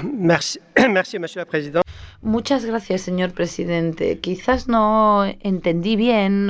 Merci, merci, Monsieur le Président. Muchas gracias, señor presidente. Quizás no entendí bien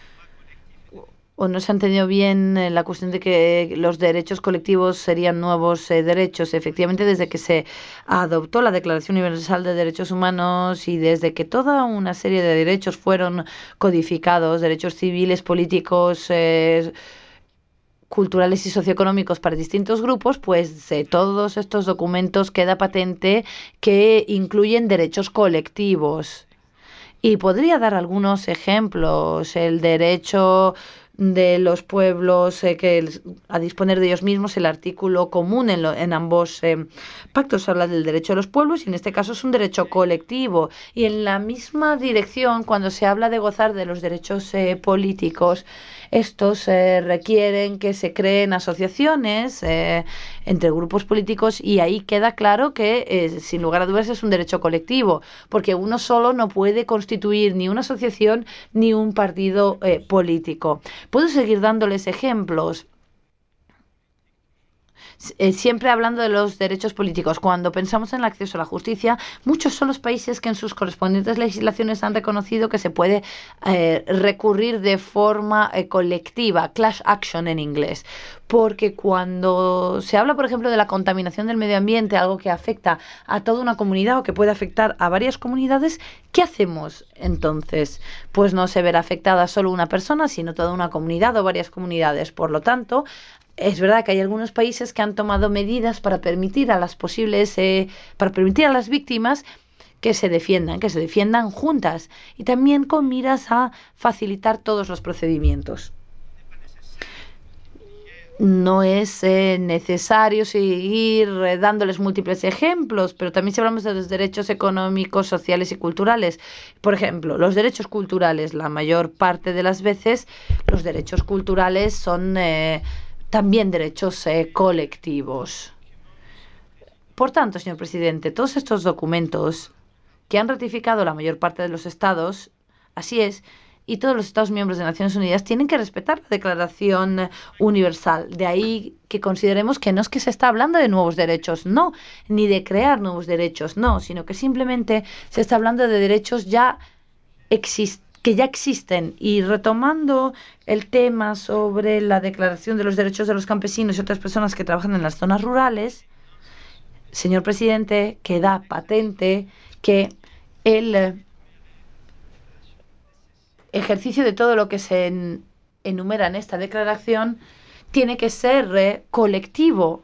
o no se ha entendido bien la cuestión de que los derechos colectivos serían nuevos derechos. Efectivamente, desde que se adoptó la Declaración Universal de Derechos Humanos y desde que toda una serie de derechos fueron codificados, derechos civiles, políticos, culturales y socioeconómicos para distintos grupos, pues todos estos documentos queda patente que incluyen derechos colectivos. Y podría dar algunos ejemplos. El derecho de los pueblos a disponer de ellos mismos, el artículo común en ambos pactos habla del derecho de los pueblos y en este caso es un derecho colectivo. Y en la misma dirección, cuando se habla de gozar de los derechos políticos, estos requieren que se creen asociaciones entre grupos políticos y ahí queda claro que, sin lugar a dudas, es un derecho colectivo, porque uno solo no puede constituir ni una asociación ni un partido político. Puedo seguir dándoles ejemplos. Siempre hablando de los derechos políticos, cuando pensamos en el acceso a la justicia, muchos son los países que en sus correspondientes legislaciones han reconocido que se puede recurrir de forma colectiva, class action en inglés. Porque cuando se habla, por ejemplo, de la contaminación del medio ambiente, algo que afecta a toda una comunidad o que puede afectar a varias comunidades, ¿qué hacemos entonces? Pues no se verá afectada solo una persona, sino toda una comunidad o varias comunidades. Por lo tanto, es verdad que hay algunos países que han tomado medidas para permitir a para permitir a las víctimas que se defiendan juntas y también con miras a facilitar todos los procedimientos. No es necesario seguir dándoles múltiples ejemplos, pero también si hablamos de los derechos económicos, sociales y culturales. Por ejemplo, los derechos culturales, la mayor parte de las veces, los derechos culturales son también derechos colectivos. Por tanto, señor presidente, todos estos documentos que han ratificado la mayor parte de los estados, así es, y todos los Estados miembros de Naciones Unidas tienen que respetar la Declaración Universal. De ahí que consideremos que no es que se está hablando de nuevos derechos, no, ni de crear nuevos derechos, no, sino que simplemente se está hablando de derechos que ya existen. Y retomando el tema sobre la Declaración de los Derechos de los Campesinos y otras personas que trabajan en las zonas rurales, señor presidente, queda patente que el ejercicio de todo lo que se enumera en esta declaración tiene que ser colectivo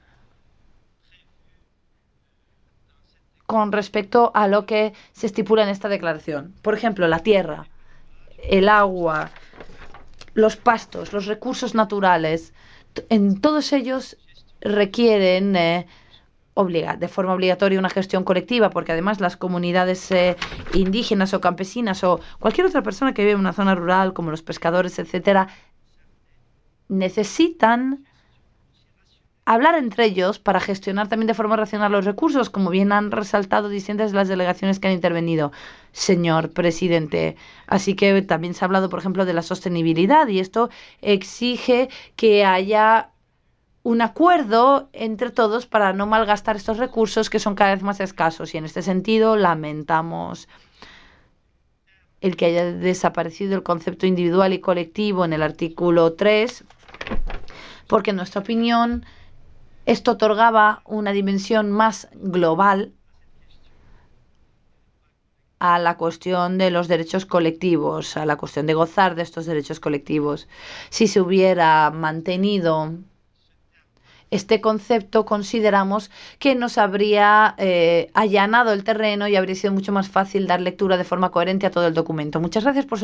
con respecto a lo que se estipula en esta declaración. Por ejemplo, la tierra, el agua, los pastos, los recursos naturales, en todos ellos requieren de forma obligatoria una gestión colectiva, porque además las comunidades indígenas o campesinas o cualquier otra persona que vive en una zona rural, como los pescadores, etcétera, necesitan hablar entre ellos para gestionar también de forma racional los recursos, como bien han resaltado distintas de las delegaciones que han intervenido, señor presidente. Así que también se ha hablado, por ejemplo, de la sostenibilidad y esto exige que haya un acuerdo entre todos para no malgastar estos recursos que son cada vez más escasos. Y en este sentido lamentamos el que haya desaparecido el concepto individual y colectivo en el artículo 3, porque en nuestra opinión esto otorgaba una dimensión más global a la cuestión de los derechos colectivos, a la cuestión de gozar de estos derechos colectivos. Si se hubiera mantenido este concepto, consideramos que nos habría allanado el terreno y habría sido mucho más fácil dar lectura de forma coherente a todo el documento. Muchas gracias por su